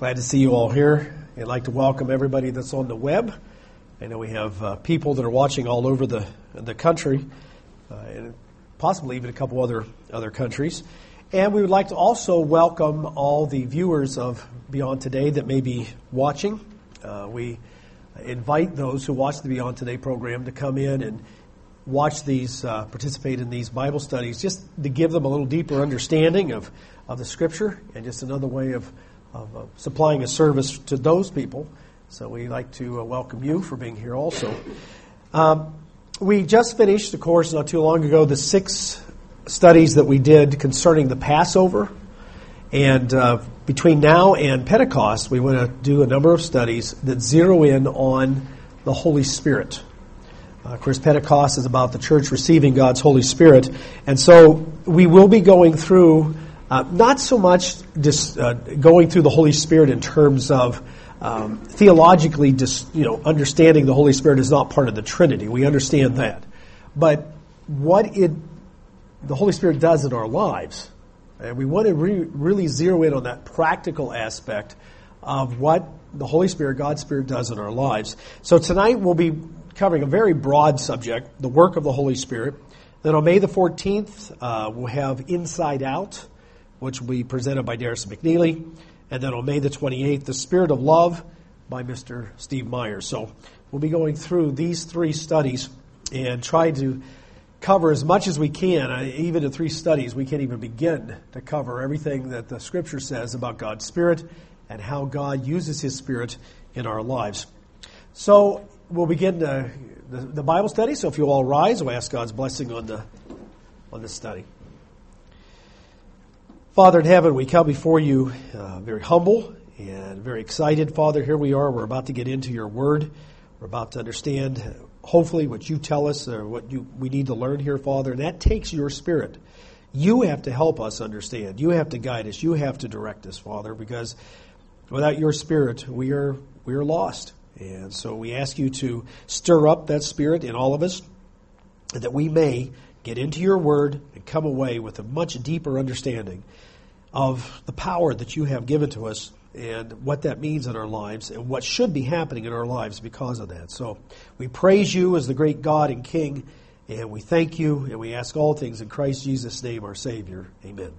Glad to see you all here. I'd like to welcome everybody that's on the web. I know we have people that are watching all over the country, and possibly even a couple other countries. And we would like to also welcome all the viewers of Beyond Today that may be watching. We invite those who watch the Beyond Today program to come in and watch these, participate in these Bible studies, just to give them a little deeper understanding of the Scripture, and just another way of supplying a service to those people. So we'd like to welcome you for being here also. We just finished, of course, not too long ago, the 6 studies that we did concerning the Passover. And between now and Pentecost, we want to do a number of studies that zero in on the Holy Spirit. Of course, Pentecost is about the church receiving God's Holy Spirit. And so we will be going through, not so much just going through the Holy Spirit in terms of theologically, understanding the Holy Spirit is not part of the Trinity. We understand that. But what the Holy Spirit does in our lives, and we want to really zero in on that practical aspect of what the Holy Spirit, God's Spirit, does in our lives. So tonight we'll be covering a very broad subject, the work of the Holy Spirit. Then on May the 14th, we'll have Inside Out, which will be presented by Darris McNeely. And then on May the 28th, The Spirit of Love by Mr. Steve Myers. So we'll be going through these 3 studies and try to cover as much as we can. Even in 3 studies, we can't even begin to cover everything that the Scripture says about God's Spirit and how God uses His Spirit in our lives. So we'll begin the Bible study. So if you'll all rise, we'll ask God's blessing on the study. Father in heaven, we come before you very humble and very excited. Father, here we are. We're about to get into your word. We're about to understand, hopefully, what you tell us or we need to learn here, Father. And that takes your Spirit. You have to help us understand. You have to guide us. You have to direct us, Father, because without your Spirit, we are lost. And so we ask you to stir up that Spirit in all of us, that we may get into your word and come away with a much deeper understanding of the power that you have given to us and what that means in our lives and what should be happening in our lives because of that. So we praise you as the great God and King, and we thank you, and we ask all things in Christ Jesus' name, our Savior. Amen.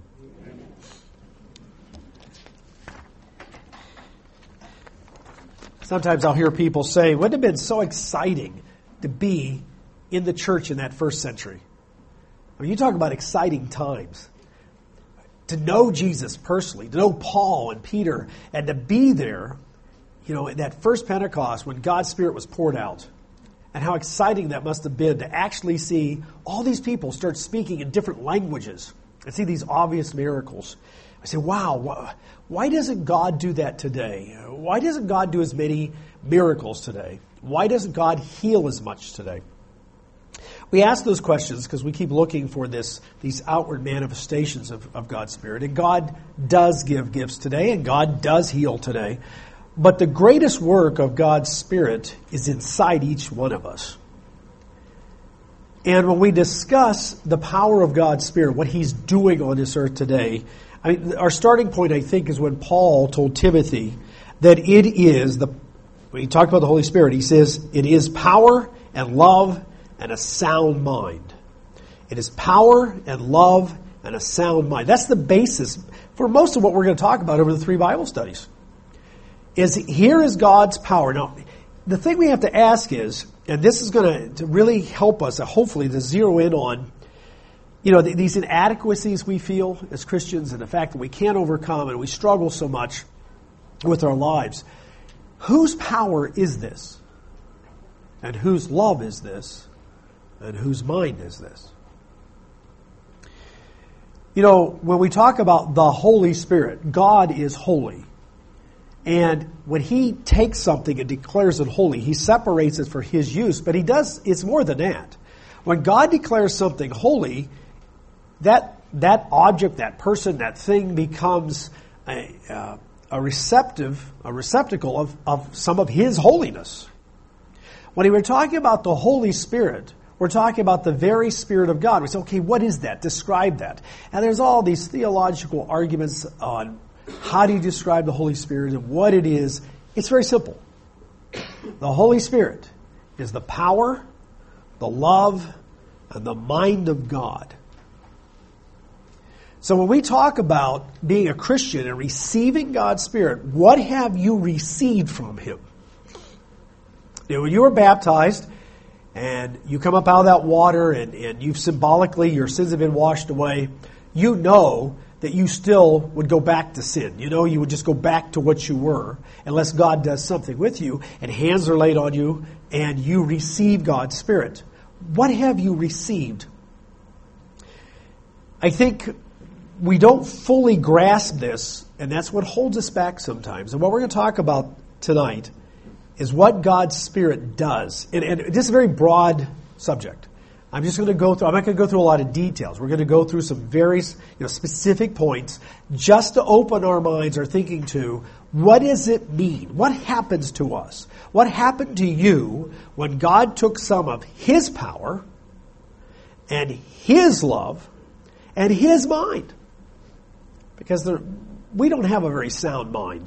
Sometimes I'll hear people say, wouldn't it have been so exciting to be in the church in that first century? I mean, you talk about exciting times. To know Jesus personally, to know Paul and Peter, and to be there, at that first Pentecost when God's Spirit was poured out, and how exciting that must have been to actually see all these people start speaking in different languages and see these obvious miracles. I say, wow, why doesn't God do that today? Why doesn't God do as many miracles today? Why doesn't God heal as much today? We ask those questions because we keep looking for these outward manifestations of God's Spirit. And God does give gifts today, and God does heal today. But the greatest work of God's Spirit is inside each one of us. And when we discuss the power of God's Spirit, what He's doing on this earth today, our starting point, I think, is when Paul told Timothy that it is, when he talked about the Holy Spirit, he says, it is power and love and a sound mind. It is power and love and a sound mind. That's the basis for most of what we're going to talk about over the 3 Bible studies. Here is God's power. Now, the thing we have to ask is, and this is going to really help us, hopefully, to zero in on, these inadequacies we feel as Christians and the fact that we can't overcome and we struggle so much with our lives. Whose power is this? And whose love is this? And whose mind is this? When we talk about the Holy Spirit, God is holy. And when He takes something and declares it holy, He separates it for His use. But it's more than that. When God declares something holy, that object, that person, that thing becomes a receptacle of some of His holiness. When we're talking about the Holy Spirit, we're talking about the very Spirit of God. We say, okay, what is that? Describe that. And there's all these theological arguments on how do you describe the Holy Spirit and what it is? It's very simple. The Holy Spirit is the power, the love, and the mind of God. So when we talk about being a Christian and receiving God's Spirit, what have you received from Him? You know, when you were baptized and you come up out of that water and you've symbolically, your sins have been washed away, you know that you still would go back to sin. You know you would just go back to what you were unless God does something with you and hands are laid on you and you receive God's Spirit. What have you received? I think we don't fully grasp this, and that's what holds us back sometimes. And what we're going to talk about tonight is what God's Spirit does. And this is a very broad subject. I'm not going to go through a lot of details. We're going to go through some very specific points just to open our minds, our thinking to, what does it mean? What happens to us? What happened to you when God took some of His power and His love and His mind? Because we don't have a very sound mind.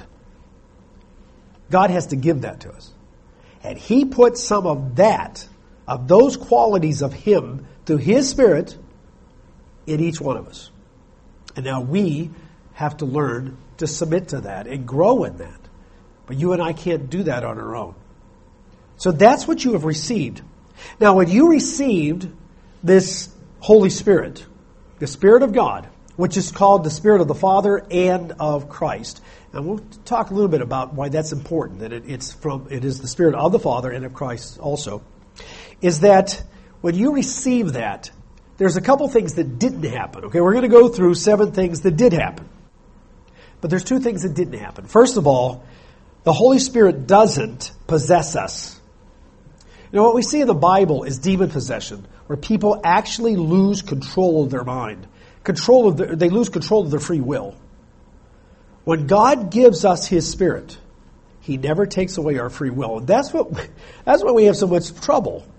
God has to give that to us. And He put some of that, of those qualities of Him, through His Spirit, in each one of us. And now we have to learn to submit to that and grow in that. But you and I can't do that on our own. So that's what you have received. Now when you received this Holy Spirit, the Spirit of God, which is called the Spirit of the Father and of Christ. And we'll talk a little bit about why that's important, that it is the Spirit of the Father and of Christ also, is that when you receive that, there's a couple things that didn't happen. Okay, we're going to go through 7 things that did happen. But there's 2 things that didn't happen. First of all, the Holy Spirit doesn't possess us. You know, what we see in the Bible is demon possession, where people actually lose control of their mind. They lose control of their free will. When God gives us His Spirit, He never takes away our free will. And that's why we have so much trouble.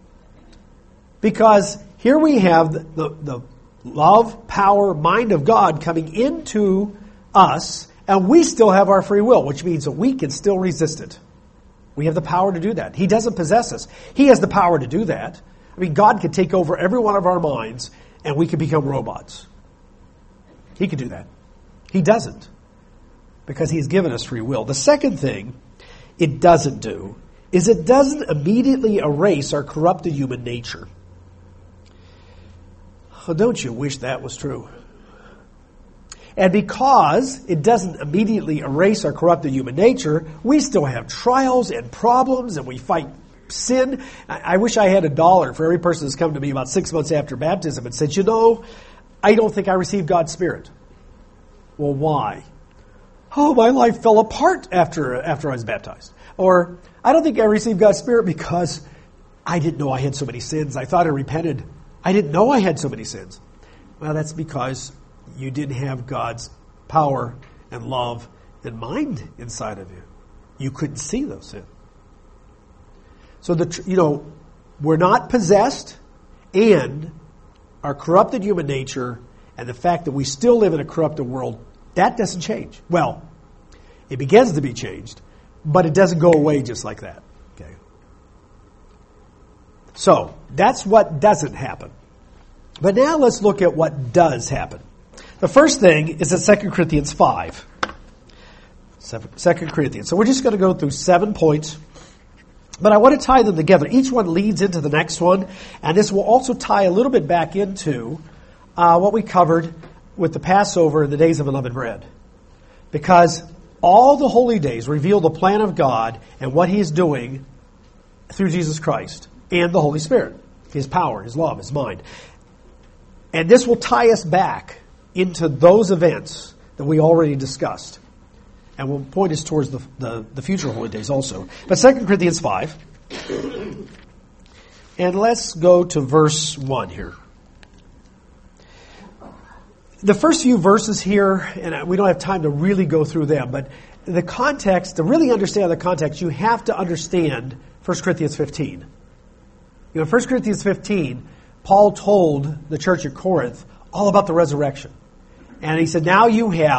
Because here we have the love, power, mind of God coming into us, and we still have our free will, which means that we can still resist it. We have the power to do that. He doesn't possess us. He has the power to do that. I mean, God could take over every one of our minds and we could become robots. He could do that. He doesn't, because He's given us free will. The second thing it doesn't do is it doesn't immediately erase our corrupted human nature. Oh, don't you wish that was true? And because it doesn't immediately erase our corrupted human nature, we still have trials and problems, and we fight sin. I wish I had $1 for every person that's come to me about 6 months after baptism and said, I don't think I received God's Spirit. Well, why? Oh, my life fell apart after I was baptized. Or, I don't think I received God's Spirit because I didn't know I had so many sins. I thought I repented. I didn't know I had so many sins. Well, that's because you didn't have God's power and love and mind inside of you. You couldn't see those sins. So, we're not possessed, and our corrupted human nature and the fact that we still live in a corrupted world, that doesn't change. Well, it begins to be changed, but it doesn't go away just like that. Okay. So, that's what doesn't happen. But now let's look at what does happen. The first thing is in 2 Corinthians 5. 2 Corinthians. So we're just going to go through 7 points. But I want to tie them together. Each one leads into the next one. And this will also tie a little bit back into what we covered with the Passover and the days of unleavened bread. Because all the holy days reveal the plan of God and what He is doing through Jesus Christ and the Holy Spirit. His power, His love, His mind. And this will tie us back into those events that we already discussed. And will point us towards the future holy days also. But 2 Corinthians 5. And let's go to verse 1 here. The first few verses here, and we don't have time to really go through them, but the context, to really understand the context, you have to understand 1 Corinthians 15. In 1 Corinthians 15, Paul told the church at Corinth all about the resurrection. And he said, now you have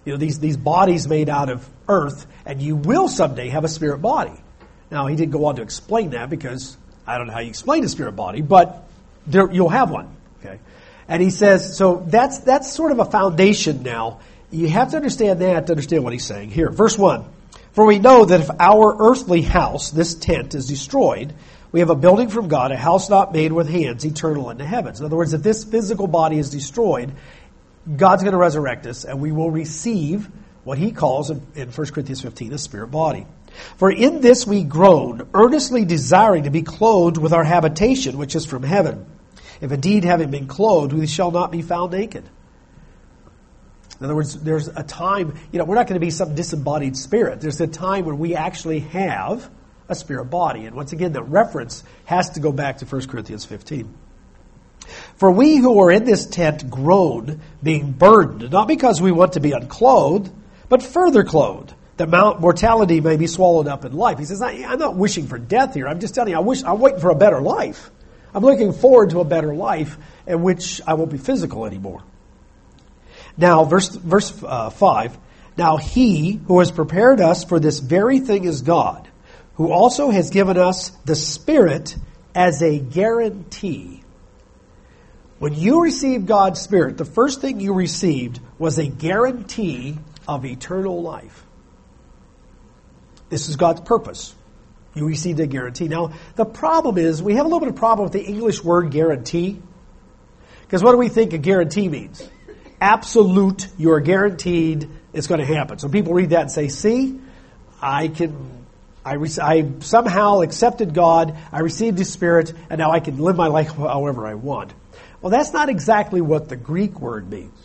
these bodies made out of earth, and you will someday have a spirit body. Now, he didn't go on to explain that because I don't know how you explain a spirit body, but you'll have one. Okay, and he says, so that's sort of a foundation now. You have to understand that to understand what he's saying here. Verse 1, for we know that if our earthly house, this tent, is destroyed, we have a building from God, a house not made with hands, eternal in the heavens. In other words, if this physical body is destroyed, God's going to resurrect us, and we will receive what he calls in 1 Corinthians 15 a spirit body. For in this we groan, earnestly desiring to be clothed with our habitation, which is from heaven. If indeed having been clothed, we shall not be found naked. In other words, there's a time, we're not going to be some disembodied spirit. There's a time when we actually have a spirit body. And once again, the reference has to go back to 1 Corinthians 15. For we who are in this tent groan, being burdened, not because we want to be unclothed, but further clothed, that mortality may be swallowed up in life. He says, I'm not wishing for death here. I'm just telling you, I'm waiting for a better life. I'm looking forward to a better life in which I won't be physical anymore. Now, verse 5, now he who has prepared us for this very thing is God, who also has given us the Spirit as a guarantee. When you received God's Spirit, the first thing you received was a guarantee of eternal life. This is God's purpose. You received a guarantee. Now, the problem is, we have a little bit of problem with the English word guarantee. Because what do we think a guarantee means? Absolute, you're guaranteed it's going to happen. So people read that and say, see, I somehow accepted God, I received His Spirit, and now I can live my life however I want. Well, that's not exactly what the Greek word means.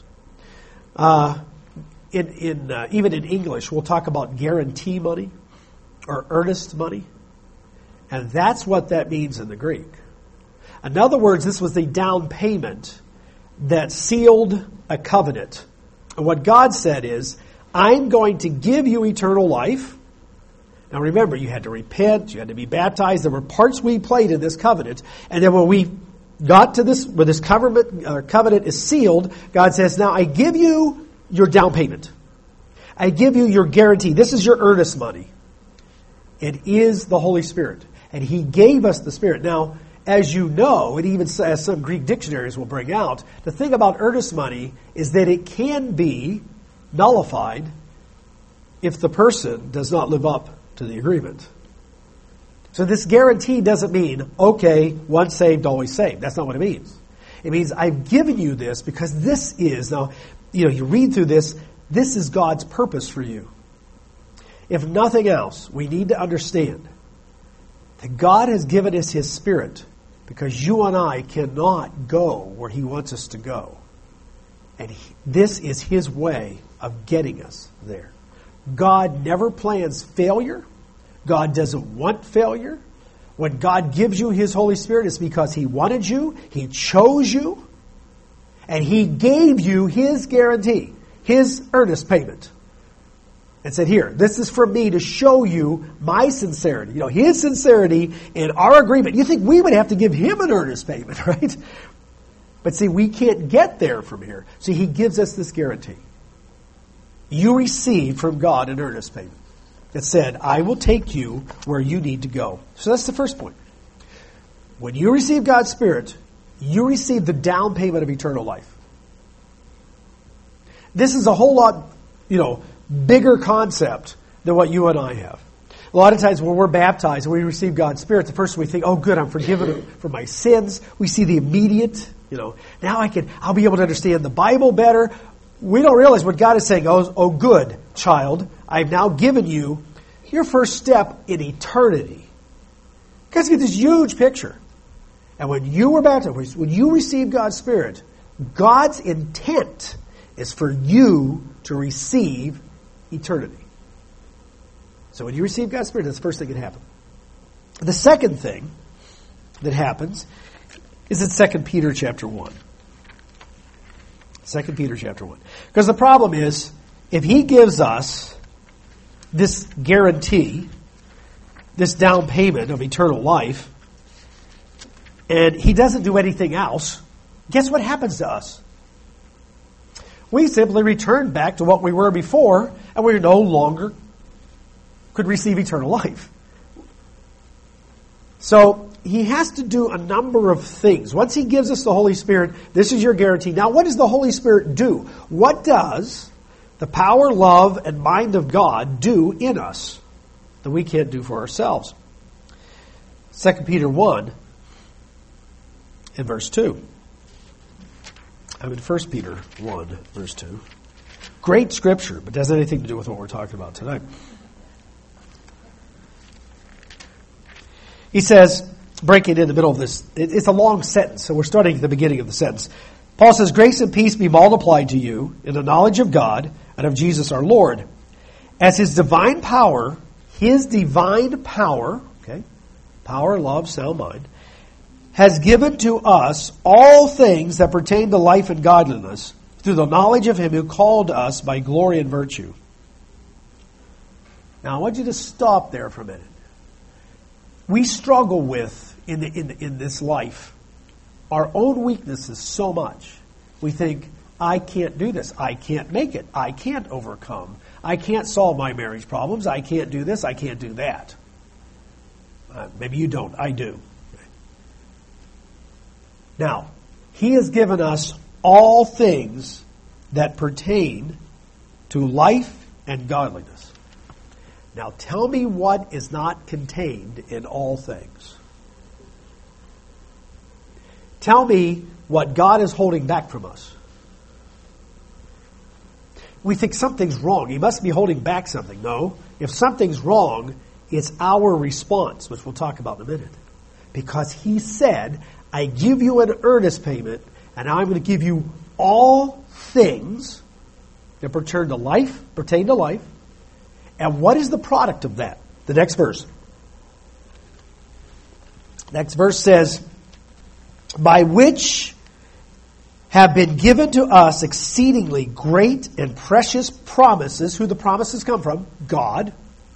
Even in English, we'll talk about guarantee money or earnest money. And that's what that means in the Greek. In other words, this was the down payment that sealed a covenant. And what God said is, I'm going to give you eternal life. Now remember, you had to repent, you had to be baptized. There were parts we played in this covenant. And then when we got to this, when this covenant is sealed, God says, now I give you your down payment. I give you your guarantee. This is your earnest money. It is the Holy Spirit. And He gave us the Spirit. Now, as you know, and even as some Greek dictionaries will bring out, the thing about earnest money is that it can be nullified if the person does not live up to the agreement. So this guarantee doesn't mean, okay, once saved, always saved. That's not what it means. It means I've given you this because this is, now, you read through this is God's purpose for you. If nothing else, we need to understand that God has given us His Spirit because you and I cannot go where He wants us to go. And this is His way of getting us there. God never plans failure. God doesn't want failure. When God gives you His Holy Spirit, it's because He wanted you, He chose you, and He gave you His guarantee, His earnest payment. And said, here, this is from me to show you my sincerity. His sincerity in our agreement. You think we would have to give Him an earnest payment, right? But see, we can't get there from here. So He gives us this guarantee. You receive from God an earnest payment that said, I will take you where you need to go. So that's the first point. When you receive God's Spirit, you receive the down payment of eternal life. This is a whole lot, bigger concept than what you and I have. A lot of times when we're baptized and we receive God's Spirit, the first we think, oh good, I'm forgiven for my sins. We see the immediate, now I'll be able to understand the Bible better. We don't realize what God is saying, oh good, child, I've now given you your first step in eternity. Because you get this huge picture. And when you were baptized, when you received God's Spirit, God's intent is for you to receive eternity. So when you receive God's Spirit, that's the first thing that happens. The second thing that happens is in 2 Peter chapter 1. 2 Peter chapter 1. Because the problem is, if He gives us this guarantee, this down payment of eternal life, and He doesn't do anything else, guess what happens to us? We simply returned back to what we were before, and we no longer could receive eternal life. So he has to do a number of things. Once he gives us the Holy Spirit, this is your guarantee. Now, what does the Holy Spirit do? What does the power, love, and mind of God do in us that we can't do for ourselves? 2 Peter 1 and verse 2. I'm in 1 Peter 1, verse 2. Great scripture, but doesn't have anything to do with what we're talking about tonight. He says, breaking in the middle of this, it's a long sentence, so we're starting at the beginning of the sentence. Paul says, grace and peace be multiplied to you in the knowledge of God and of Jesus our Lord, as his divine power, okay, power, love, sound mind, has given to us all things that pertain to life and godliness through the knowledge of him who called us by glory and virtue. Now, I want you to stop there for a minute. We struggle with, in this life, our own weaknesses so much. We think, I can't do this. I can't make it. I can't overcome. I can't solve my marriage problems. I can't do this. I can't do that. Maybe you don't. I do. Now, he has given us all things that pertain to life and godliness. Now, tell me what is not contained in all things. Tell me what God is holding back from us. We think something's wrong. He must be holding back something. No. If something's wrong, it's our response, which we'll talk about in a minute. Because he said, I give you an earnest payment, and I'm going to give you all things that pertain to life. And what is the product of that? The next verse. Next verse says, by which have been given to us exceedingly great and precious promises. Who the promises come from? God.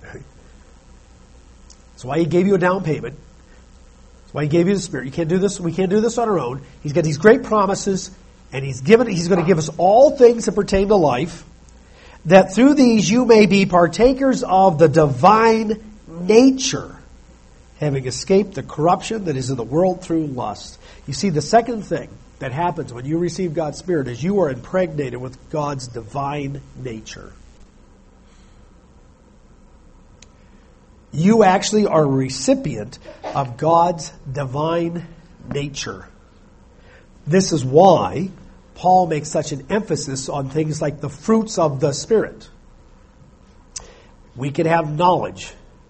That's why he gave you a down payment. That's why he gave you the Spirit. You can't do this. We can't do this on our own. He's got these great promises, and he's going to give us all things that pertain to life, that through these you may be partakers of the divine nature, having escaped the corruption that is in the world through lust. You see, the second thing that happens when you receive God's Spirit is you are impregnated with God's divine nature. You actually are a recipient of God's divine nature. This is why Paul makes such an emphasis on things like the fruits of the Spirit. We can have knowledge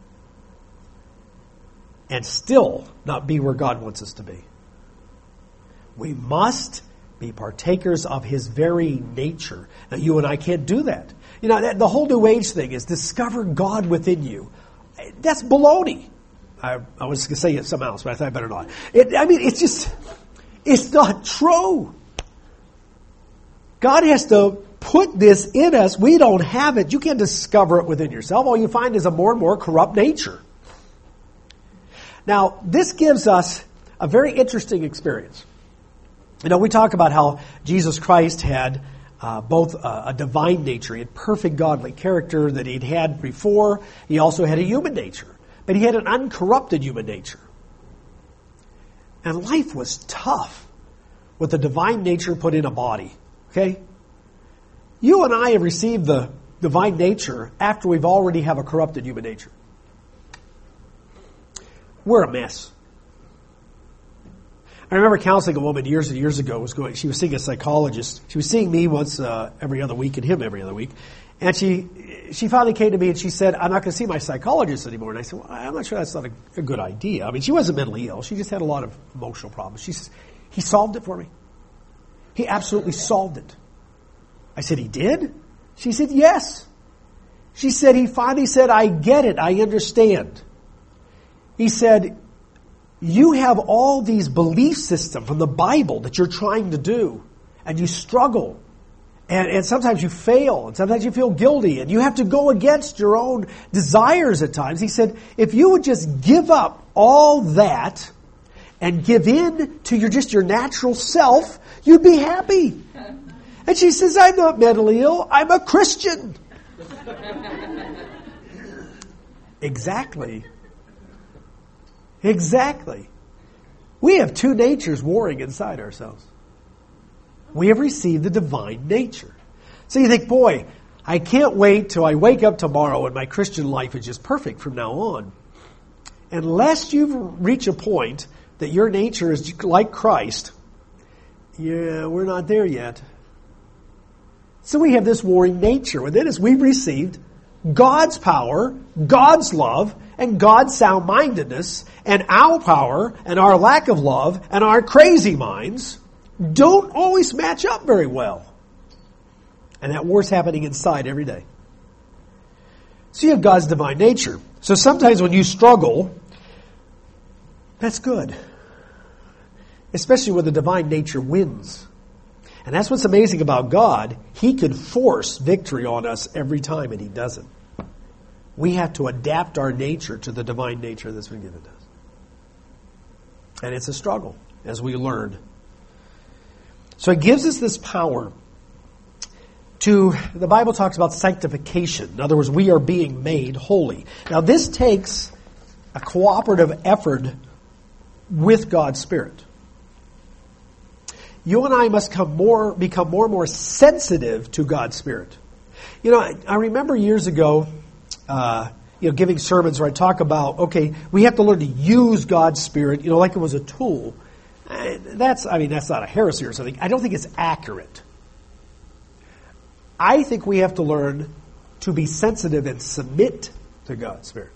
and still not be where God wants us to be. We must be partakers of his very nature. Now, you and I can't do that. You know, the whole New Age thing is discover God within you. That's baloney. I was going to say something else, but I thought I better not. It's not true. God has to put this in us. We don't have it. You can't discover it within yourself. All you find is a more and more corrupt nature. Now, this gives us a very interesting experience. You know, we talk about how Jesus Christ had both a divine nature, he had perfect godly character that he'd had before. He also had a human nature, but he had an uncorrupted human nature. And life was tough with the divine nature put in a body. Okay? You and I have received the divine nature after we've already have a corrupted human nature. We're a mess. I remember counseling a woman years and years ago. She was seeing a psychologist. She was seeing me once every other week and him every other week. And she finally came to me and she said, I'm not going to see my psychologist anymore. And I said, well, I'm not sure that's not a good idea. I mean, she wasn't mentally ill. She just had a lot of emotional problems. She says, he solved it for me. He absolutely solved it. I said, he did? She said, yes. She said, he finally said, I get it. I understand. He said, you have all these belief systems from the Bible that you're trying to do, and you struggle, and sometimes you fail, and sometimes you feel guilty, and you have to go against your own desires at times. He said, if you would just give up all that and give in to your natural self, you'd be happy. And she says, I'm not mentally ill. I'm a Christian. Exactly. Exactly. We have two natures warring inside ourselves. We have received the divine nature. So you think, boy, I can't wait till I wake up tomorrow and my Christian life is just perfect from now on. Unless you reach a point that your nature is like Christ, yeah, we're not there yet. So we have this warring nature. And then as we've received God's power, God's love, and God's sound-mindedness, and our power, and our lack of love, and our crazy minds, don't always match up very well. And that war's happening inside every day. So you have God's divine nature. So sometimes when you struggle, that's good. Especially when the divine nature wins. And that's what's amazing about God. He can force victory on us every time, and He doesn't. We have to adapt our nature to the divine nature that's been given to us. And it's a struggle as we learn. So it gives us this power the Bible talks about sanctification. In other words, we are being made holy. Now this takes a cooperative effort with God's Spirit. You and I must become more and more sensitive to God's Spirit. You know, I remember years ago, giving sermons where I talk about, okay, we have to learn to use God's Spirit, like it was a tool. That's not a heresy or something. I don't think it's accurate. I think we have to learn to be sensitive and submit to God's Spirit.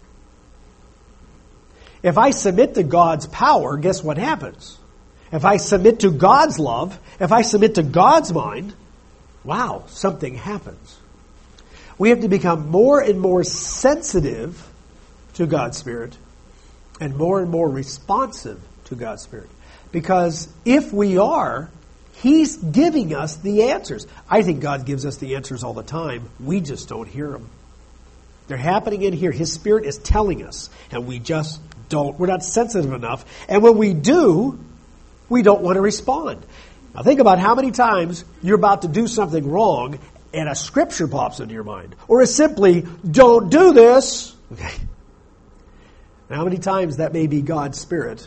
If I submit to God's power, guess what happens? If I submit to God's love, if I submit to God's mind, wow, something happens. We have to become more and more sensitive to God's Spirit and more responsive to God's Spirit. Because if we are, He's giving us the answers. I think God gives us the answers all the time. We just don't hear them. They're happening in here. His Spirit is telling us, and we just don't. We're not sensitive enough. And when we do, we don't want to respond. Now think about how many times you're about to do something wrong and a scripture pops into your mind. Or it's simply, don't do this. Okay. Now how many times that may be God's Spirit,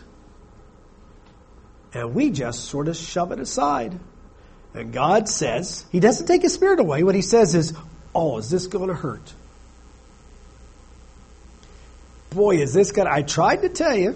and we just sort of shove it aside. And God says, He doesn't take His Spirit away. What He says is, oh, is this going to hurt? Boy, is this going to... I tried to tell you.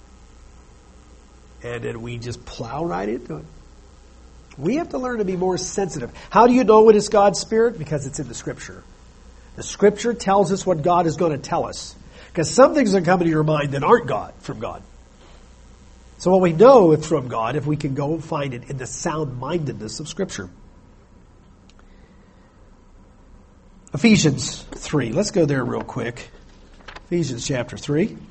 And then we just plow right into it. We have to learn to be more sensitive. How do you know it is God's Spirit? Because it's in the Scripture. The Scripture tells us what God is going to tell us. Because some things that come into your mind that aren't from God. So what we know it's from God if we can go and find it in the sound-mindedness of Scripture. Ephesians 3. Let's go there real quick. Ephesians chapter 3. I'm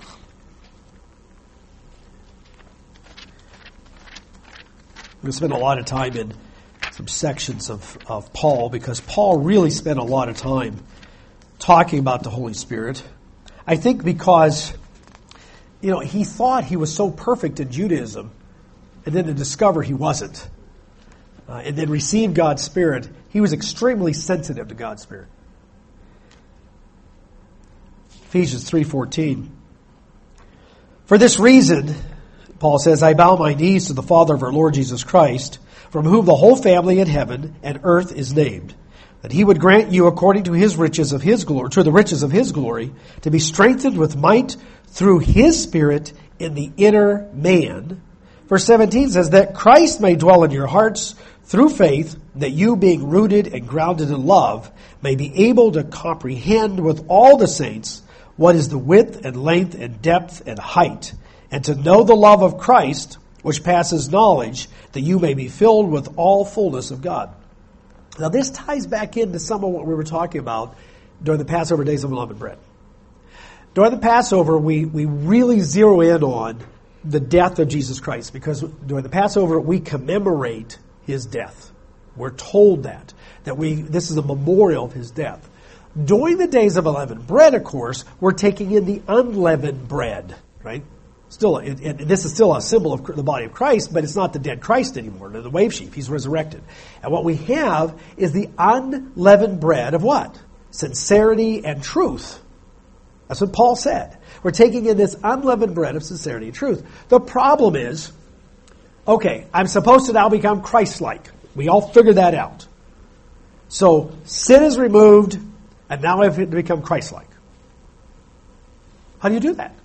going to spend a lot of time in some sections of Paul because Paul really spent a lot of time talking about the Holy Spirit. I think because... he thought he was so perfect in Judaism, and then to discover he wasn't, and then receive God's Spirit, he was extremely sensitive to God's Spirit. Ephesians 3:14. For this reason, Paul says, I bow my knees to the Father of our Lord Jesus Christ, from whom the whole family in heaven and earth is named, that He would grant you according to His riches of His glory, to the riches of His glory, to be strengthened with might through His Spirit in the inner man. Verse 17 says that Christ may dwell in your hearts through faith, that you being rooted and grounded in love may be able to comprehend with all the saints what is the width and length and depth and height, and to know the love of Christ, which passes knowledge, that you may be filled with all fullness of God. Now this ties back into some of what we were talking about during the Passover days of unleavened bread. During the Passover, we really zero in on the death of Jesus Christ, because during the Passover, we commemorate His death. We're told that this is a memorial of His death. During the days of unleavened bread, of course, we're taking in the unleavened bread, right? This is still a symbol of the body of Christ, but it's not the dead Christ anymore, the wave sheep. He's resurrected. And what we have is the unleavened bread of what? Sincerity and truth. That's what Paul said. We're taking in this unleavened bread of sincerity and truth. The problem is, okay, I'm supposed to now become Christ-like. We all figured that out. So sin is removed, and now I have to become Christ-like. How do you do that?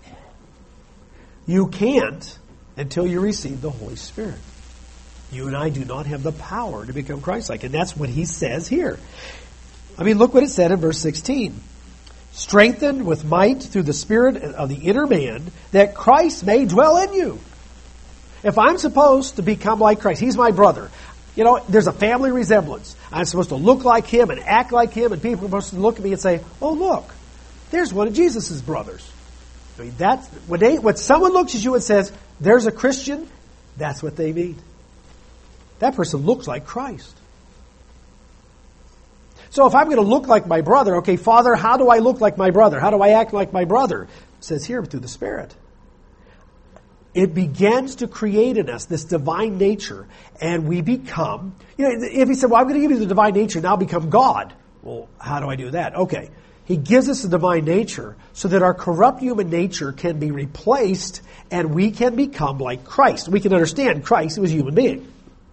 You can't until you receive the Holy Spirit. You and I do not have the power to become Christ-like. And that's what he says here. I mean, look what it said in verse 16. Strengthened with might through the Spirit of the inner man, that Christ may dwell in you. If I'm supposed to become like Christ, he's my brother. You know, there's a family resemblance. I'm supposed to look like him and act like him, and people are supposed to look at me and say, oh, look, there's one of Jesus' brothers. I mean, that's when someone looks at you and says, there's a Christian, that's what they mean. That person looks like Christ. So if I'm going to look like my brother, okay, Father, how do I look like my brother? How do I act like my brother? It says here, through the Spirit. It begins to create in us this divine nature, and we become, if he said, well, I'm going to give you the divine nature, now become God. Well, how do I do that? Okay. He gives us the divine nature so that our corrupt human nature can be replaced and we can become like Christ. We can understand Christ was a human being.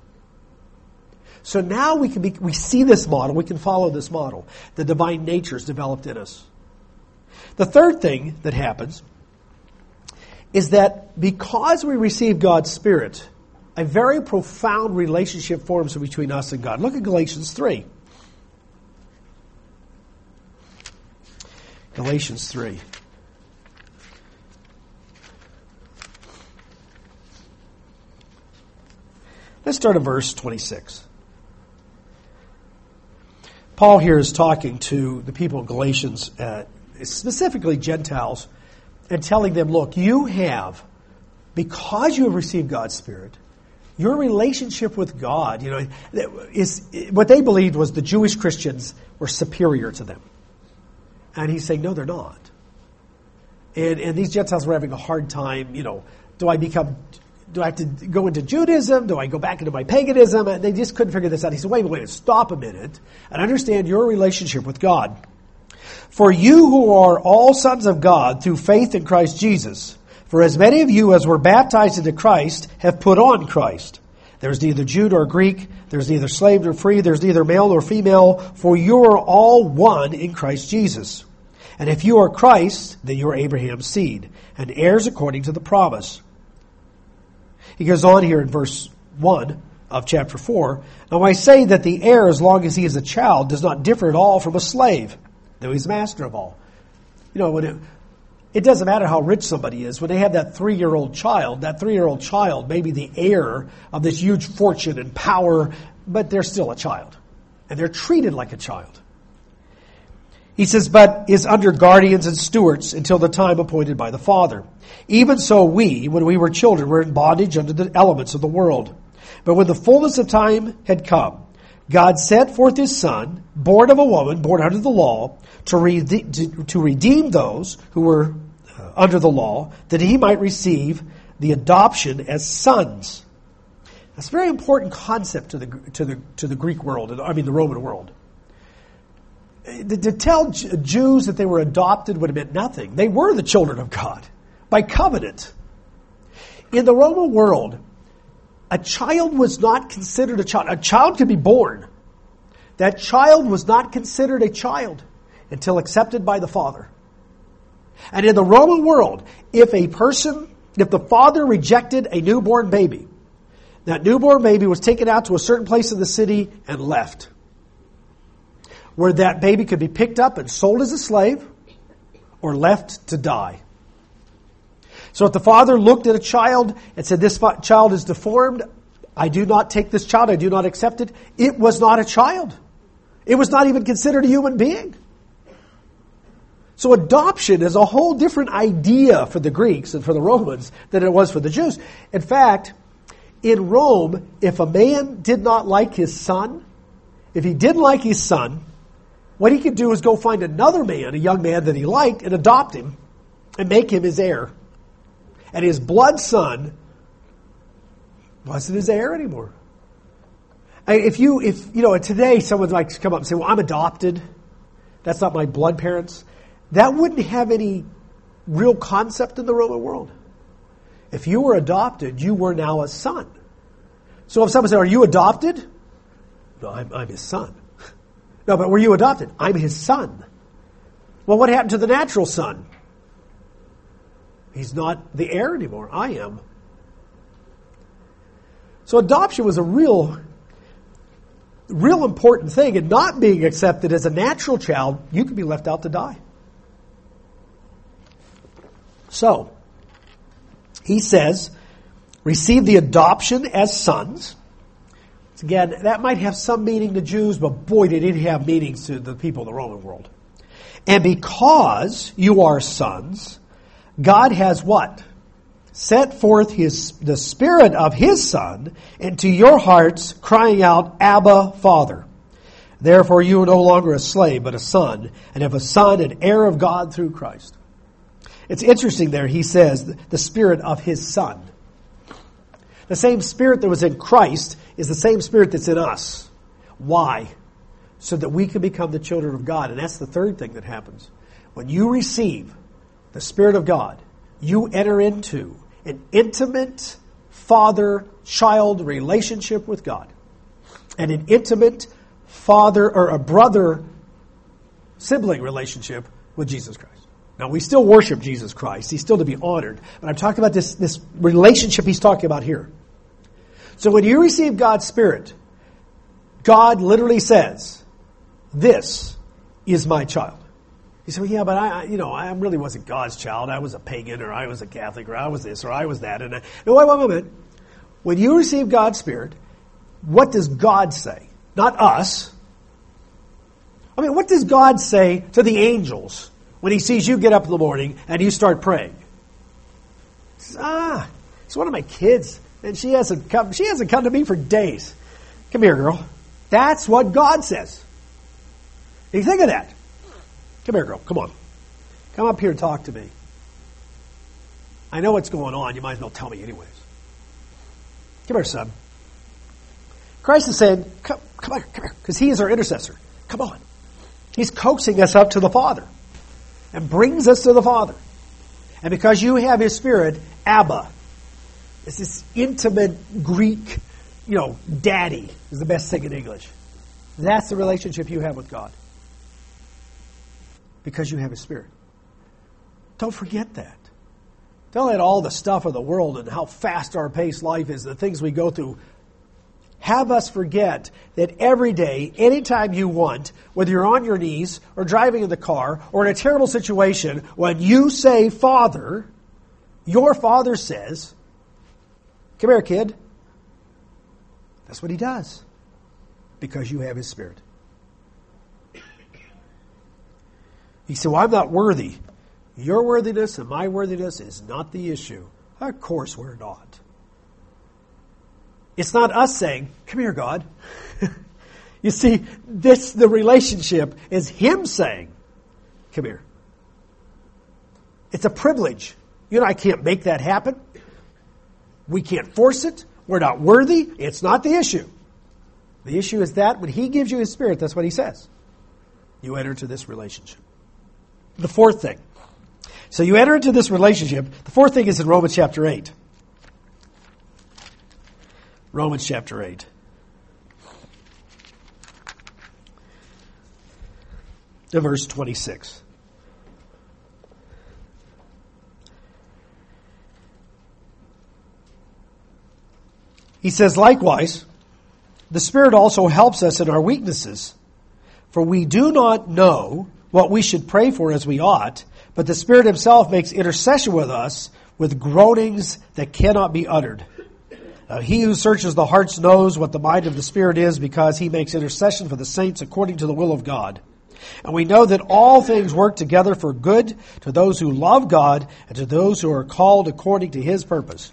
So now we see this model, we can follow this model. The divine nature is developed in us. The third thing that happens is that because we receive God's Spirit, a very profound relationship forms between us and God. Look at Galatians 3. Galatians 3. Let's start at verse 26. Paul here is talking to the people of Galatians, specifically Gentiles, and telling them, look, you have, because you have received God's Spirit, your relationship with God, is what they believed was the Jewish Christians were superior to them. And he's saying, no, they're not. And these Gentiles were having a hard time, do I have to go into Judaism? Do I go back into my paganism? And they just couldn't figure this out. He said, wait, stop a minute and understand your relationship with God. For you who are all sons of God through faith in Christ Jesus, for as many of you as were baptized into Christ have put on Christ. There's neither Jew nor Greek, there's neither slave nor free, there's neither male nor female, for you are all one in Christ Jesus. And if you are Christ, then you are Abraham's seed, and heirs according to the promise. He goes on here in verse 1 of chapter 4. Now I say that the heir, as long as he is a child, does not differ at all from a slave, though he's master of all. It doesn't matter how rich somebody is. When they have that 3-year-old child, may be the heir of this huge fortune and power, but they're still a child. And they're treated like a child. He says, but is under guardians and stewards until the time appointed by the Father. Even so we, when we were children, were in bondage under the elements of the world. But when the fullness of time had come, God sent forth His Son, born of a woman, born under the law, to redeem those who were under the law, that He might receive the adoption as sons. That's a very important concept to the Greek world, the Roman world. To tell Jews that they were adopted would have meant nothing. They were the children of God by covenant. In the Roman world, a child was not considered a child. A child could be born. That child was not considered a child until accepted by the father. And in the Roman world, if the father rejected a newborn baby, that newborn baby was taken out to a certain place in the city and left, where that baby could be picked up and sold as a slave or left to die. So if the father looked at a child and said, this child is deformed, I do not take this child, I do not accept it, it was not a child. It was not even considered a human being. So adoption is a whole different idea for the Greeks and for the Romans than it was for the Jews. In fact, in Rome, if a man did not like his son, what he could do is go find another man, a young man that he liked, and adopt him and make him his heir. and his blood son wasn't his heir anymore. If today someone might come up and say, well, I'm adopted. That's not my blood parents. That wouldn't have any real concept in the Roman world. If you were adopted, you were now a son. So if someone said, are you adopted? No, I'm his son. No, but were you adopted? I'm his son. Well, what happened to the natural son? He's not the heir anymore. I am. So adoption was a real important thing, and not being accepted as a natural child, you could be left out to die. So, he says, receive the adoption as sons. Again, that might have some meaning to Jews, but boy, did it have meanings to the people of the Roman world. And because you are sons, God has what? Set forth the Spirit of His Son into your hearts, crying out, Abba, Father. Therefore you are no longer a slave, but a son, and if a son, an heir of God through Christ. It's interesting there, he says, the Spirit of His Son. The same Spirit that was in Christ is the same Spirit that's in us. Why? So that we can become the children of God. And that's the third thing that happens. When you receive the Spirit of God, you enter into an intimate father-child relationship with God. And an intimate father or a brother-sibling relationship with Jesus Christ. Now, we still worship Jesus Christ. He's still to be honored. But I'm talking about this relationship he's talking about here. So when you receive God's Spirit, God literally says, this is my child. You say, well, yeah, but I really wasn't God's child. I was a pagan, or I was a Catholic, or I was this, or I was that. No, wait a minute. When you receive God's Spirit, what does God say? Not us. I mean, what does God say to the angels when He sees you get up in the morning and you start praying? He says, it's one of my kids, and she hasn't come to me for days. Come here, girl. That's what God says. You think of that. Come here, girl. Come on. Come up here and talk to me. I know what's going on. You might as well tell me anyways. Come here, son. Christ is saying, come here, because He is our intercessor. Come on. He's coaxing us up to the Father and brings us to the Father. And because you have His Spirit, Abba, it's this intimate Greek, daddy is the best thing in English. That's the relationship you have with God. Because you have His Spirit. Don't forget that. Don't let all the stuff of the world and how fast our paced life is, the things we go through, have us forget that every day, anytime you want, whether you're on your knees or driving in the car or in a terrible situation, when you say Father, your Father says, come here, kid. That's what He does. Because you have His Spirit. He said, well, I'm not worthy. Your worthiness and my worthiness is not the issue. Of course we're not. It's not us saying, come here, God. You see, the relationship is Him saying, come here. It's a privilege. You and I can't make that happen. We can't force it. We're not worthy. It's not the issue. The issue is that when He gives you His Spirit, that's what He says. You enter into this relationship. The fourth thing. So you enter into this relationship. The fourth thing is in Romans chapter 8. Romans chapter 8. To verse 26. He says, likewise, the Spirit also helps us in our weaknesses, for we do not know what we should pray for as we ought, but the Spirit Himself makes intercession with us with groanings that cannot be uttered. He who searches the hearts knows what the mind of the Spirit is, because He makes intercession for the saints according to the will of God. And we know that all things work together for good to those who love God and to those who are called according to His purpose.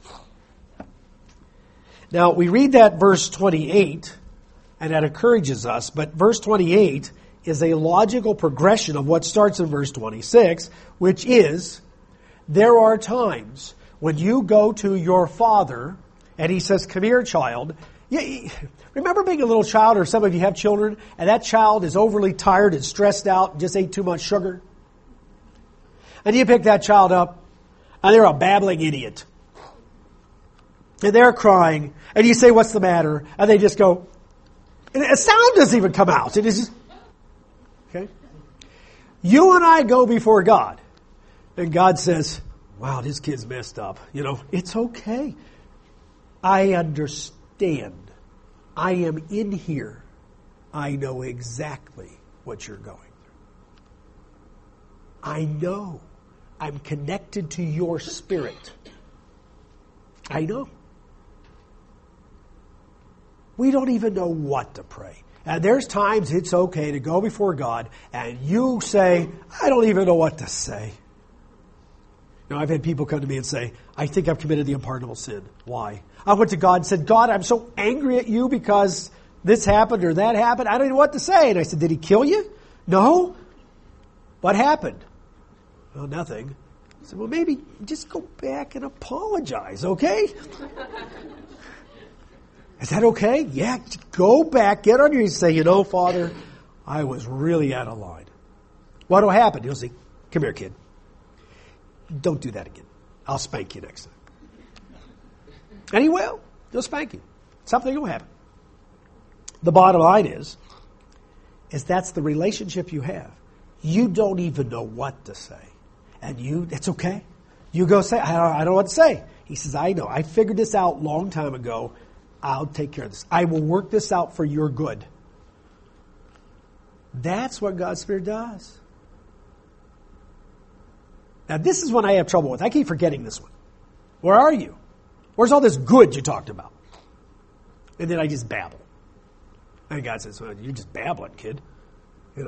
Now, we read that verse 28, and that encourages us, but verse 28 is a logical progression of what starts in verse 26, which is, there are times when you go to your father and he says, come here, child. Remember being a little child, or some of you have children, and that child is overly tired and stressed out and just ate too much sugar? And you pick that child up, and they're a babbling idiot. And they're crying, and you say, what's the matter? And they just go, and a sound doesn't even come out. It is just, okay? You and I go before God, and God says, wow, this kid's messed up. It's okay. I understand. I am in here. I know exactly what you're going through. I know. I'm connected to your spirit. I know. We don't even know what to pray. And there's times it's okay to go before God and you say, I don't even know what to say. I've had people come to me and say, I think I've committed the unpardonable sin. Why? I went to God and said, God, I'm so angry at you because this happened or that happened. I don't know what to say. And I said, did he kill you? No. What happened? Well, nothing. I said, well, maybe just go back and apologize, okay? Is that okay? Yeah, go back, get on your knees and say, Father, I was really out of line. What will happen? He'll say, come here, kid. Don't do that again. I'll spank you next time. And he will. He'll spank you. Something will happen. The bottom line is that's the relationship you have. You don't even know what to say. And it's okay. You go say, I don't know what to say. He says, I know. I figured this out long time ago. I'll take care of this. I will work this out for your good. That's what God's Spirit does. Now, this is one I have trouble with. I keep forgetting this one. Where are you? Where's all this good you talked about? And then I just babble. And God says, well, you're just babbling, kid. It's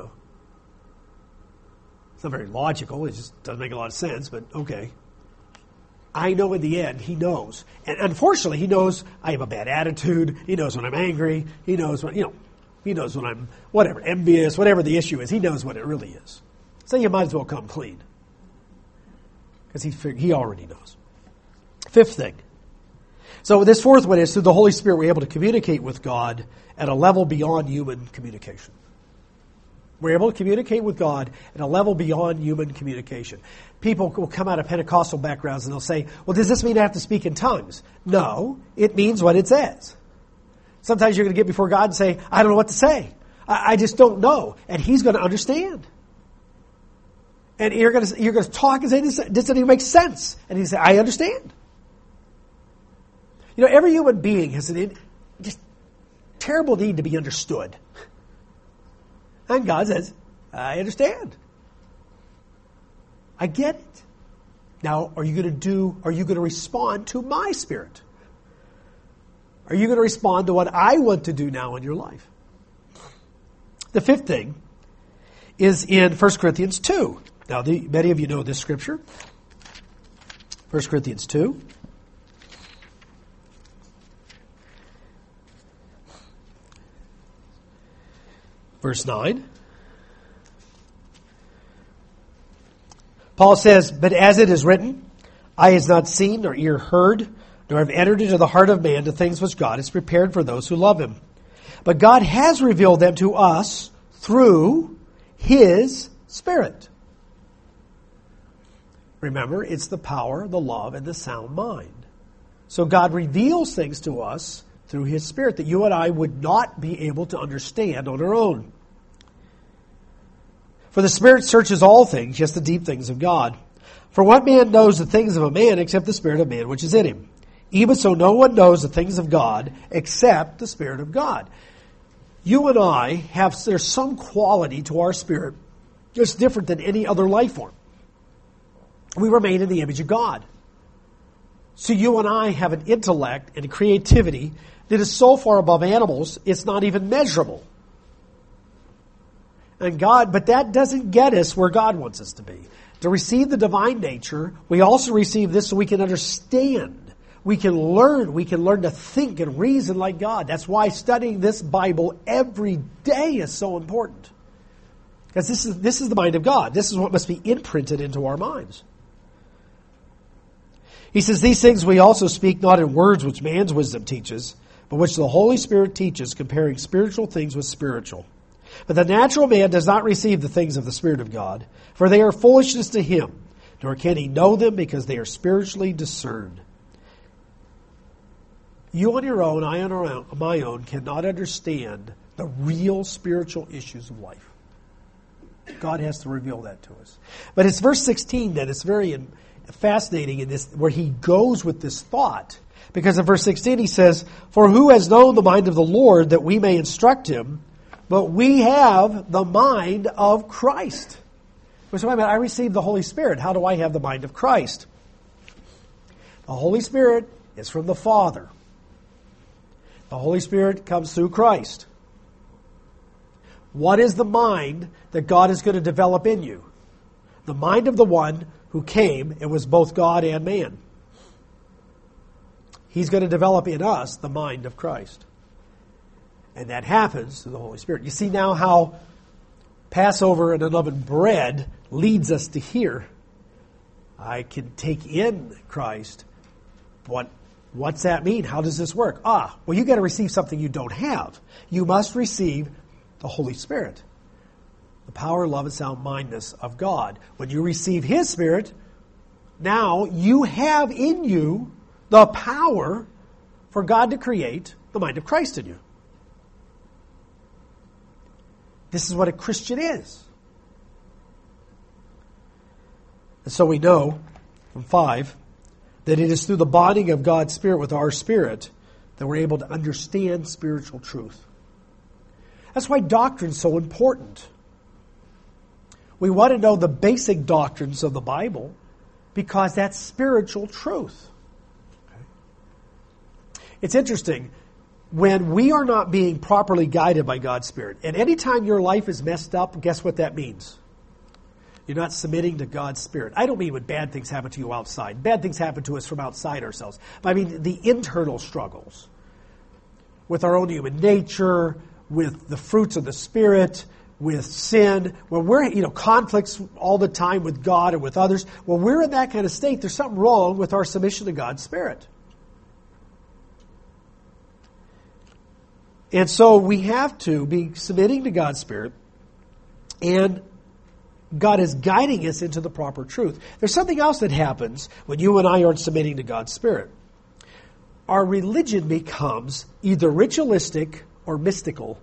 not very logical. It just doesn't make a lot of sense, but okay. I know in the end, He knows. And unfortunately, He knows I have a bad attitude. He knows when I'm angry. He knows when, He knows when I'm, envious, whatever the issue is. He knows what it really is. So you might as well come clean. Because He already knows. Fifth thing. So this fourth one is through the Holy Spirit we're able to communicate with God at a level beyond human communication. We're able to communicate with God at a level beyond human communication. People will come out of Pentecostal backgrounds and they'll say, well, does this mean I have to speak in tongues? No, it means what it says. Sometimes you're going to get before God and say, I don't know what to say. I just don't know. And He's going to understand. And you're going to talk and say, this doesn't even make sense. And He say, I understand. Every human being has an just terrible need to be understood. And God says, I understand. I get it. Now, are you going to respond to my Spirit? Are you going to respond to what I want to do now in your life? The fifth thing is in 1 Corinthians 2. Now, many of you know this scripture. 1 Corinthians 2. Verse 9. Paul says, but as it is written, eye has not seen, nor ear heard, nor have entered into the heart of man the things which God has prepared for those who love Him. But God has revealed them to us through His Spirit. Remember, it's the power, the love, and the sound mind. So God reveals things to us through His Spirit that you and I would not be able to understand on our own. For the Spirit searches all things, just the deep things of God. For what man knows the things of a man except the Spirit of man which is in him? Even so, no one knows the things of God except the Spirit of God. You and I there's some quality to our spirit that's different than any other life form. We were made in the image of God. So you and I have an intellect and a creativity that is so far above animals, it's not even measurable. But that doesn't get us where God wants us to be. To receive the divine nature, we also receive this so we can understand. We can learn to think and reason like God. That's why studying this Bible every day is so important. Because this is the mind of God. This is what must be imprinted into our minds. He says, these things we also speak not in words which man's wisdom teaches, but which the Holy Spirit teaches, comparing spiritual things with spiritual. But the natural man does not receive the things of the Spirit of God, for they are foolishness to him, nor can he know them because they are spiritually discerned. You on your own, I on my own, cannot understand the real spiritual issues of life. God has to reveal that to us. But it's verse 16 that is very fascinating in this, where he goes with this thought. Because in verse 16 he says, for who has known the mind of the Lord that we may instruct him? But we have the mind of Christ. So wait a minute, I received the Holy Spirit. How do I have the mind of Christ? The Holy Spirit is from the Father. The Holy Spirit comes through Christ. What is the mind that God is going to develop in you? The mind of the one who came and was both God and man. He's going to develop in us the mind of Christ. And that happens through the Holy Spirit. You see now how Passover and unleavened bread leads us to here. I can take in Christ. What's that mean? How does this work? Well, you got to receive something you don't have. You must receive the Holy Spirit. The power, love, and sound mindedness of God. When you receive His Spirit, now you have in you the power for God to create the mind of Christ in you. This is what a Christian is. And so we know from 5 that it is through the bonding of God's Spirit with our spirit that we're able to understand spiritual truth. That's why doctrine is so important. We want to know the basic doctrines of the Bible because that's spiritual truth. Okay. It's interesting. When we are not being properly guided by God's Spirit, and anytime your life is messed up, guess what that means? You're not submitting to God's Spirit. I don't mean when bad things happen to you outside. Bad things happen to us from outside ourselves. But I mean the internal struggles with our own human nature, with the fruits of the Spirit, with sin. When we're, conflicts all the time with God and with others. When we're in that kind of state, there's something wrong with our submission to God's Spirit. And so we have to be submitting to God's Spirit, and God is guiding us into the proper truth. There's something else that happens when you and I aren't submitting to God's Spirit. Our religion becomes either ritualistic or mystical.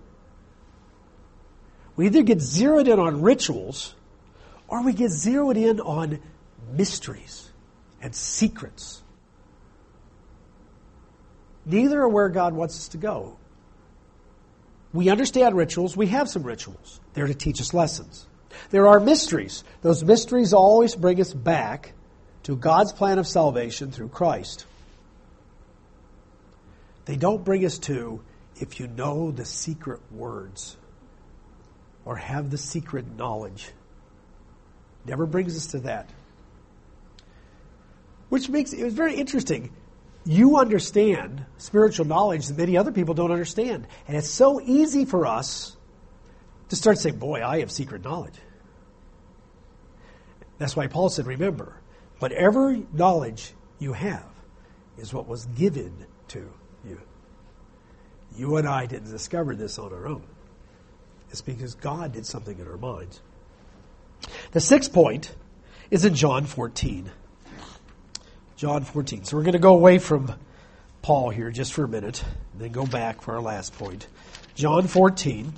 We either get zeroed in on rituals, or we get zeroed in on mysteries and secrets. Neither are where God wants us to go. We understand rituals. We have some rituals. They're to teach us lessons. There are mysteries. Those mysteries always bring us back to God's plan of salvation through Christ. They don't bring us to, if you know the secret words or have the secret knowledge. Never brings us to that. Which makes it very interesting. You understand spiritual knowledge that many other people don't understand. And it's so easy for us to start saying, boy, I have secret knowledge. That's why Paul said, remember, whatever knowledge you have is what was given to you. You and I didn't discover this on our own. It's because God did something in our minds. The 6th point is in John 14. John 14. So we're going to go away from Paul here just for a minute, and then go back for our last point. John 14.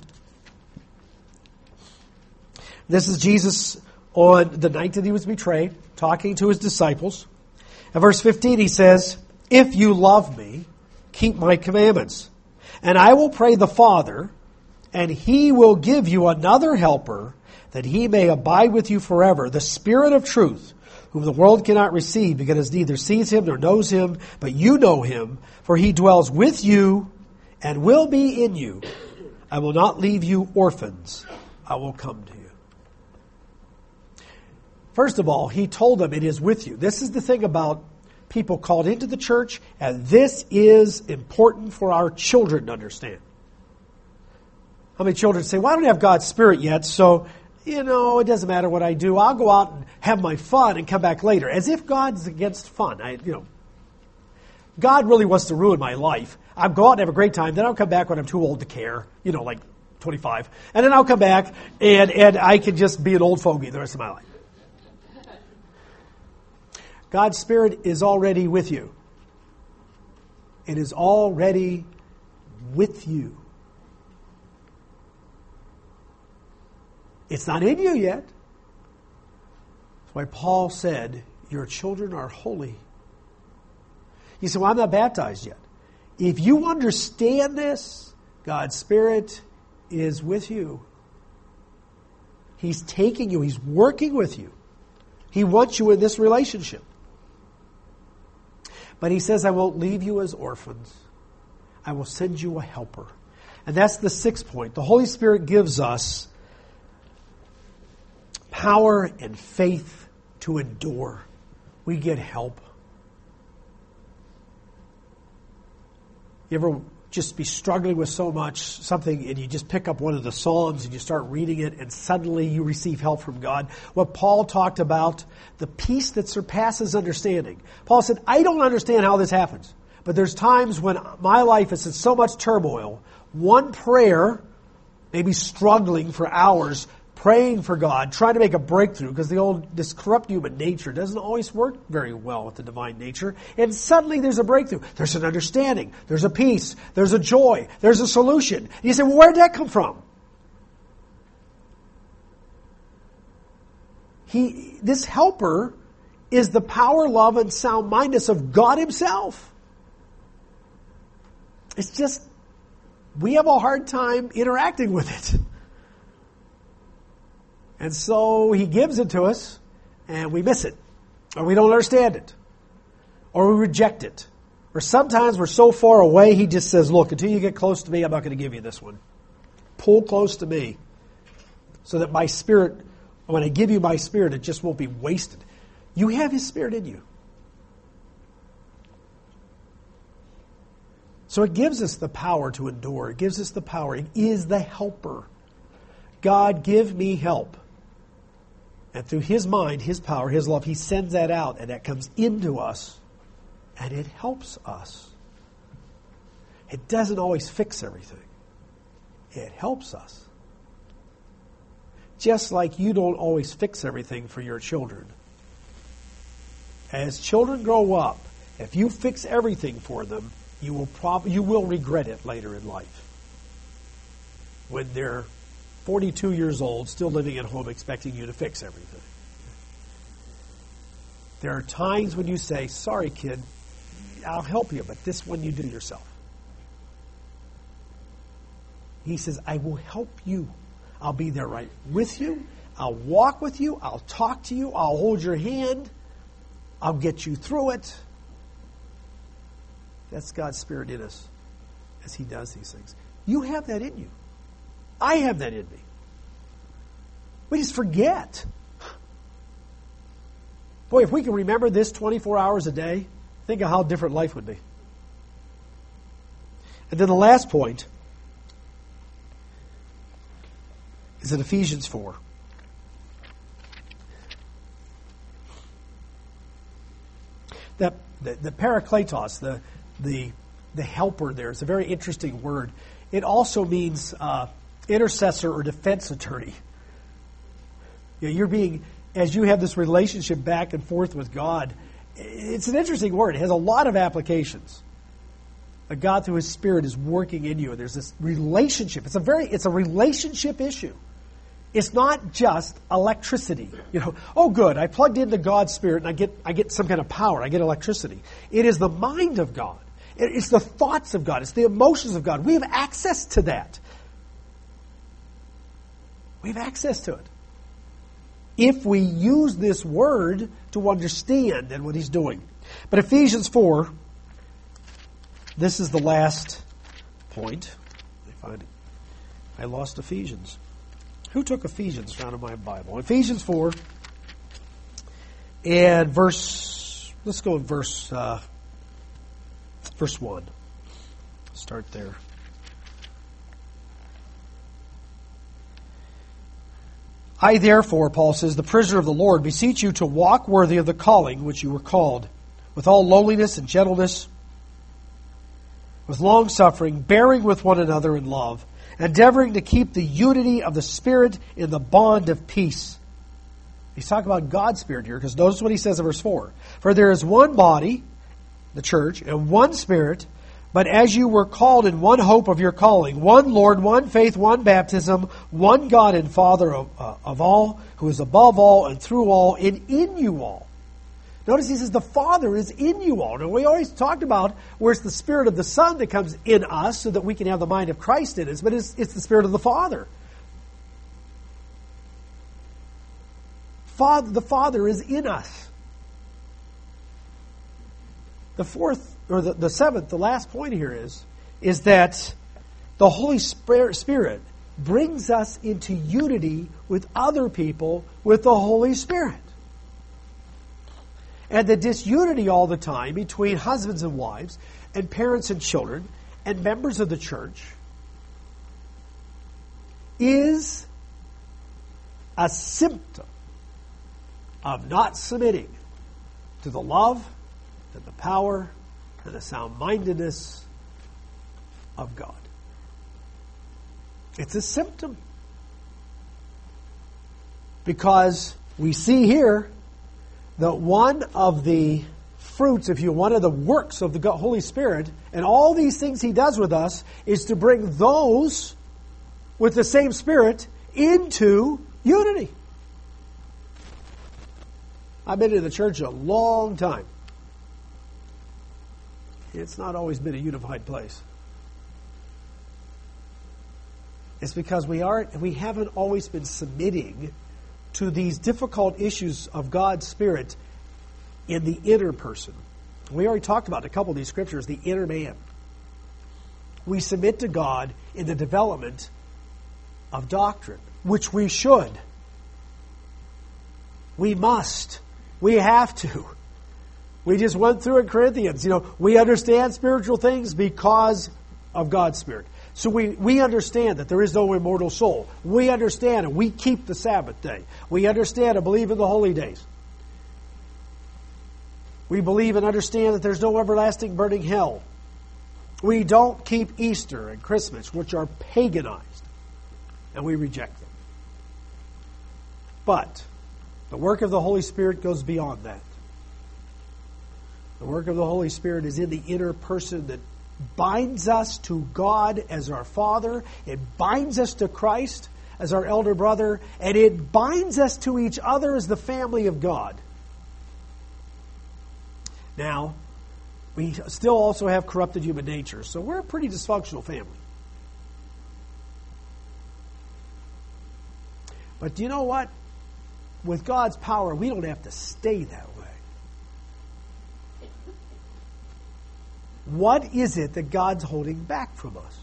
This is Jesus on the night that he was betrayed, talking to his disciples. In verse 15 he says, if you love me, keep my commandments. And I will pray the Father, and he will give you another helper, that he may abide with you forever, the Spirit of truth, whom the world cannot receive, because it neither sees him nor knows him, but you know him, for he dwells with you and will be in you. I will not leave you orphans. I will come to you. First of all, he told them it is with you. This is the thing about people called into the church, and this is important for our children to understand. How many children say, well, I don't have God's Spirit yet, so it doesn't matter what I do. I'll go out and have my fun and come back later. As if God's against fun. God really wants to ruin my life. I'll go out and have a great time. Then I'll come back when I'm too old to care, like 25. And then I'll come back and I can just be an old fogey the rest of my life. God's Spirit is already with you. It is already with you. It's not in you yet. That's why Paul said, your children are holy. You say, well, I'm not baptized yet. If you understand this, God's Spirit is with you. He's taking you. He's working with you. He wants you in this relationship. But he says, I won't leave you as orphans. I will send you a helper. And that's the sixth point. The Holy Spirit gives us power and faith to endure. We get help. You ever just be struggling with something, and you just pick up one of the Psalms and you start reading it, and suddenly you receive help from God? What Paul talked about, the peace that surpasses understanding. Paul said, I don't understand how this happens, but there's times when my life is in so much turmoil, one prayer, maybe struggling for hours, praying for God, trying to make a breakthrough, because this corrupt human nature doesn't always work very well with the divine nature. And suddenly there's a breakthrough. There's an understanding. There's a peace. There's a joy. There's a solution. And you say, well, where did that come from? This helper is the power, love, and sound mindedness of God Himself. It's just, we have a hard time interacting with it. And so He gives it to us, and we miss it, or we don't understand it, or we reject it. Or sometimes we're so far away, He just says, look, until you get close to me, I'm not going to give you this one. Pull close to me, so that my Spirit, when I give you my Spirit, it just won't be wasted. You have His Spirit in you. So it gives us the power to endure. It gives us the power. It is the helper. God, give me help. And through His mind, His power, His love, He sends that out, and that comes into us, and it helps us. It doesn't always fix everything. It helps us. Just like you don't always fix everything for your children. As children grow up, if you fix everything for them, you will regret it later in life. When they're 42 years old, still living at home, expecting you to fix everything. There are times when you say, sorry, kid, I'll help you, but this one you do yourself. He says, I will help you. I'll be there right with you. I'll walk with you. I'll talk to you. I'll hold your hand. I'll get you through it. That's God's Spirit in us as He does these things. You have that in you. I have that in me. We just forget. Boy, if we can remember this 24 hours a day, think of how different life would be. And then the last point is in Ephesians 4. The parakletos, the helper there, is a very interesting word. It also means intercessor or defense attorney. You're being, as you have this relationship back and forth with God, it's an interesting word. It has a lot of applications. But God, through His Spirit, is working in you, and there's this relationship. It's a relationship issue. It's not just electricity. Oh, good, I plugged into God's Spirit and I get some kind of power. I get electricity. It is the mind of God. It's the thoughts of God. It's the emotions of God. We have access to that. We have access to it. If we use this word to understand and what He's doing. But Ephesians 4, this is the last point. I lost Ephesians. Who took Ephesians out of my Bible? Ephesians 4 and let's go with verse 1. Start there. I therefore, Paul says, the prisoner of the Lord, beseech you to walk worthy of the calling which you were called, with all lowliness and gentleness, with long-suffering, bearing with one another in love, endeavoring to keep the unity of the Spirit in the bond of peace. He's talking about God's Spirit here, because notice what he says in verse 4. For there is one body, the church, and one Spirit, but as you were called in one hope of your calling, one Lord, one faith, one baptism, one God and Father of all, who is above all and through all and in you all. Notice he says the Father is in you all. Now, we always talked about where it's the Spirit of the Son that comes in us so that we can have the mind of Christ in us, but it's the Spirit of the Father. The Father is in us. The seventh, the last point here is that the Holy Spirit brings us into unity with other people with the Holy Spirit. And the disunity all the time between husbands and wives and parents and children and members of the church is a symptom of not submitting to the love and the power and the sound-mindedness of God. It's a symptom. Because we see here that one of the fruits, one of the works of the Holy Spirit, and all these things He does with us, is to bring those with the same Spirit into unity. I've been in the church a long time. It's not always been a unified place. It's because we haven't always been submitting to these difficult issues of God's Spirit in the inner person. We already talked about in a couple of these scriptures, the inner man. We submit to God in the development of doctrine, which we should. We must. We have to. We just went through in Corinthians. We understand spiritual things because of God's Spirit. So we understand that there is no immortal soul. We understand and we keep the Sabbath day. We understand and believe in the holy days. We believe and understand that there's no everlasting burning hell. We don't keep Easter and Christmas, which are paganized, and we reject them. But the work of the Holy Spirit goes beyond that. The work of the Holy Spirit is in the inner person that binds us to God as our Father. It binds us to Christ as our elder brother. And it binds us to each other as the family of God. Now, we still also have corrupted human nature. So we're a pretty dysfunctional family. But do you know what? With God's power, we don't have to stay that way. What is it that God's holding back from us?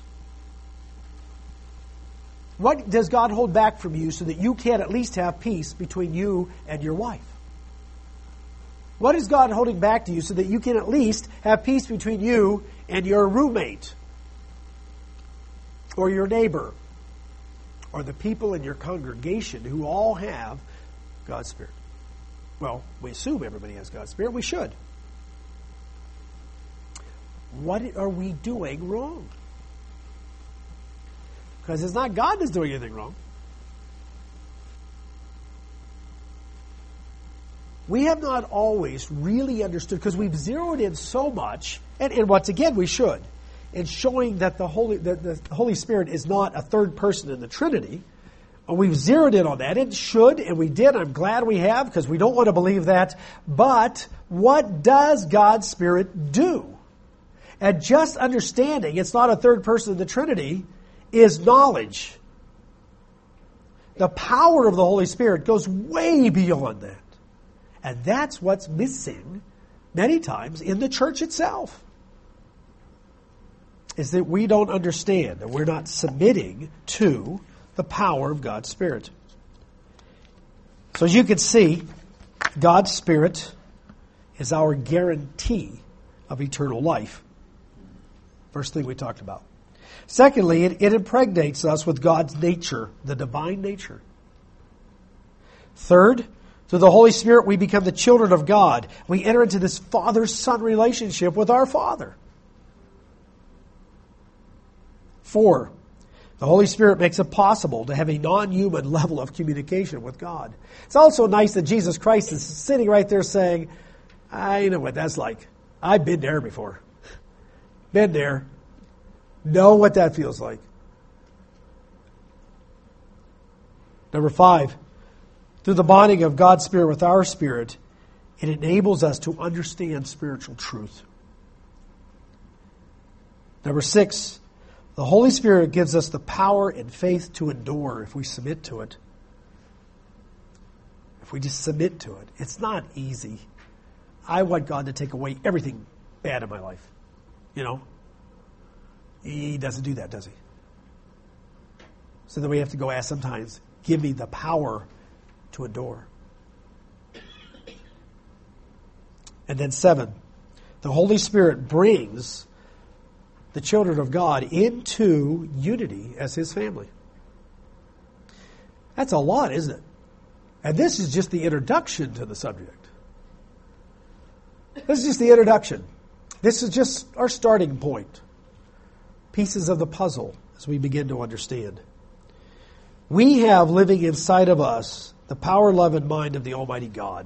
What does God hold back from you so that you can at least have peace between you and your wife? What is God holding back to you so that you can at least have peace between you and your roommate? Or your neighbor? Or the people in your congregation who all have God's Spirit? Well, we assume everybody has God's Spirit. We should. What are we doing wrong? Because it's not God that's doing anything wrong. We have not always really understood, because we've zeroed in so much, and once again we should, in showing that the Holy Spirit is not a third person in the Trinity. We've zeroed in on that. It should, and we did. I'm glad we have, because we don't want to believe that. But what does God's Spirit do? And just understanding it's not a third person in the Trinity is knowledge. The power of the Holy Spirit goes way beyond that. And that's what's missing many times in the church itself. Is that we don't understand, that we're not submitting to the power of God's Spirit. So as you can see, God's Spirit is our guarantee of eternal life. First thing we talked about. Secondly, it impregnates us with God's nature, the divine nature. Third, through the Holy Spirit, we become the children of God. We enter into this father-son relationship with our Father. 4, the Holy Spirit makes it possible to have a non-human level of communication with God. It's also nice that Jesus Christ is sitting right there saying, I know what that's like. I've been there before. Been there. Know what that feels like. Number 5, through the bonding of God's Spirit with our spirit, it enables us to understand spiritual truth. Number 6, the Holy Spirit gives us the power and faith to endure if we submit to it. If we just submit to it. It's not easy. I want God to take away everything bad in my life. You know? He doesn't do that, does he? So then we have to go ask sometimes, give me the power to endure. And then 7, the Holy Spirit brings the children of God into unity as His family. That's a lot, isn't it? And this is just the introduction to the subject. This is just the introduction. This is just our starting point. Pieces of the puzzle as we begin to understand. We have living inside of us the power, love, and mind of the Almighty God.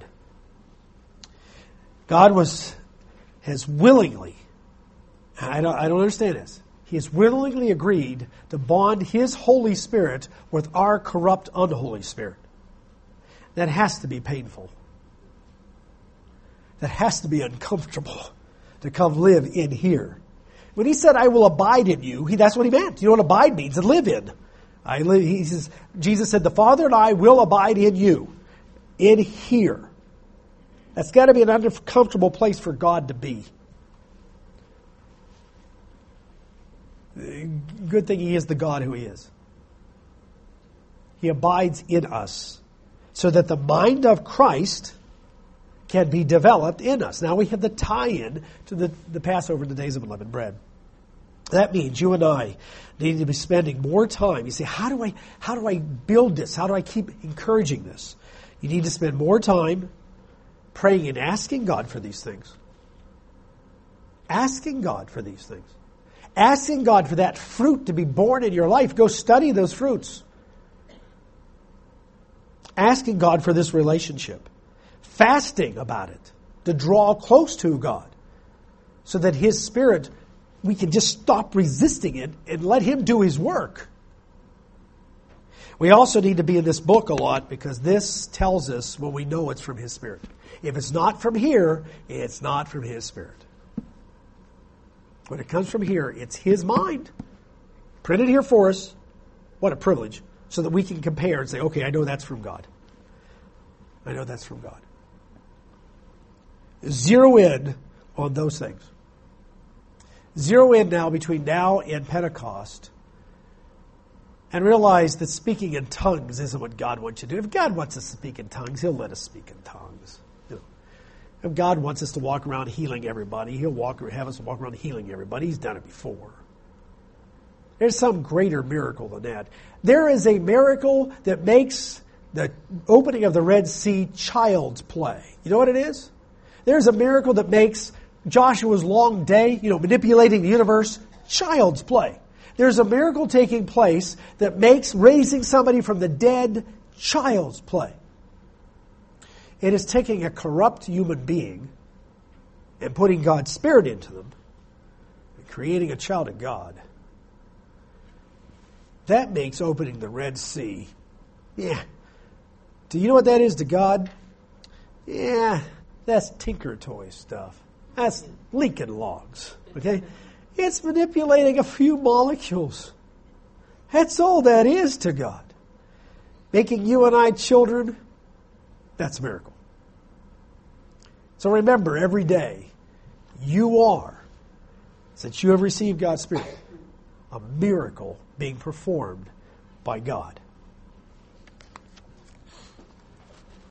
God has willingly, I don't understand this. He has willingly agreed to bond His Holy Spirit with our corrupt, unholy spirit. That has to be painful. That has to be uncomfortable to come live in here. When He said, I will abide in you, that's what He meant. You know what abide means? To live in. He says, Jesus said, the Father and I will abide in you. In here. That's got to be an uncomfortable place for God to be. Good thing He is the God who He is. He abides in us so that the mind of Christ can be developed in us. Now we have the tie-in to the Passover and the days of unleavened bread. That means you and I need to be spending more time. You say, how do I build this? How do I keep encouraging this? You need to spend more time praying and asking God for these things. Asking God for these things. Asking God for that fruit to be born in your life. Go study those fruits. Asking God for this relationship. Fasting about it. To draw close to God. So that His Spirit, we can just stop resisting it and let Him do His work. We also need to be in this book a lot because this tells us when we know it's from His Spirit. If it's not from here, it's not from His Spirit. When it comes from here, it's His mind. Printed here for us. What a privilege. So that we can compare and say, okay, I know that's from God. I know that's from God. Zero in on those things. Zero in now between now and Pentecost and realize that speaking in tongues isn't what God wants you to do. If God wants us to speak in tongues, He'll let us speak in tongues. If God wants us to walk around healing everybody, He'll have us walk around healing everybody. He's done it before. There's some greater miracle than that. There is a miracle that makes the opening of the Red Sea child's play. You know what it is? There's a miracle that makes Joshua's long day, manipulating the universe, child's play. There's a miracle taking place that makes raising somebody from the dead child's play. It is taking a corrupt human being and putting God's Spirit into them and creating a child of God. That makes opening the Red Sea. Yeah. Do you know what that is to God? Yeah, that's Tinker Toy stuff. That's Lincoln Logs. Okay? It's manipulating a few molecules. That's all that is to God. Making you and I children, that's a miracle. So remember, every day, you are, since you have received God's Spirit, a miracle being performed by God.